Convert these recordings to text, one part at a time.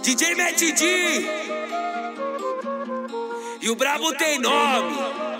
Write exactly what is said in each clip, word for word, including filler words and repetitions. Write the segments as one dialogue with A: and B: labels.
A: D J Matt D e o brabo tem nome.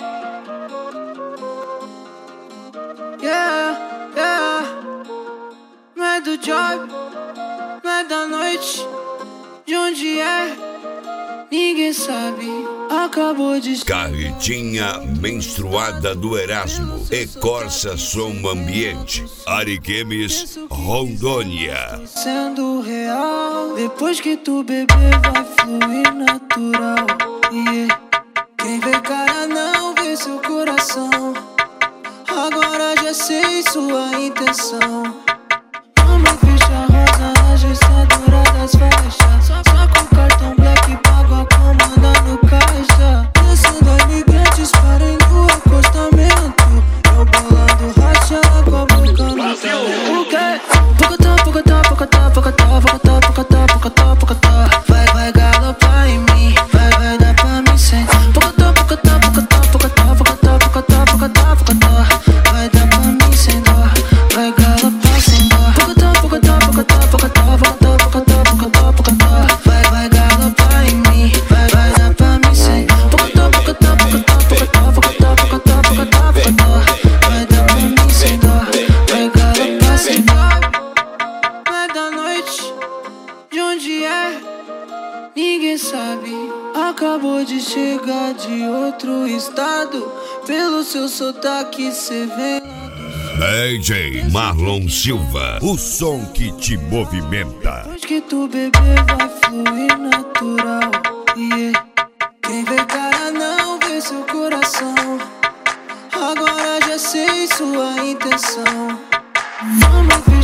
B: Yeah, yeah. Não é do job, não é da noite. De onde é? Ninguém sabe. Acabou de...
C: Carretinha menstruada do Erasmo e Corsa Som Ambiente, Ariquemes, Rondônia.
B: Sendo real, depois que tu beber vai fluir natural. Yeah. Quem vê cara não vê seu coração. Agora já sei sua intenção. Homem ficha rosa na gestadora das faixas. Só, só com cartão black pago a comanda no caixa. Descendo a imigrantes parem no acostamento. Eu bolando racha com a boca no talento. O quê? Pocotó, pocotó, pocotó, pocotó, pocotó, pocotó, pocotó, pocotó. Vai, vai galopar em mim. Vai, vai dar pra mim sem. Pocotó, pocotó, pocotó, pocotó, pocotó, pocotó, pocotó, pocotó. Vai dar pra mim sem dó. Vai galopar sem dó. Pocotó, pocotó, pocotó, pocotó, pocotó, pocotó, pocotó, pocotó. Vai, vai galopar em mim. Vai, vai dar pra mim sem. Pocotó, pocotó, pocotó, pocotó, pocotó, pocotó, pocotó, pocotó. Vai dar pra mim sem dó. Vai galopar sem dó. Não é da noite. De onde é? Ninguém sabe. Acabou de chegar de outro estado. Pelo seu sotaque cê vem.
C: D J Marlon Silva, o som que te movimenta.
B: Depois que tu beber vai fluir natural. Yeah. Quem vê cara não vê seu coração. Agora já sei sua intenção. Não me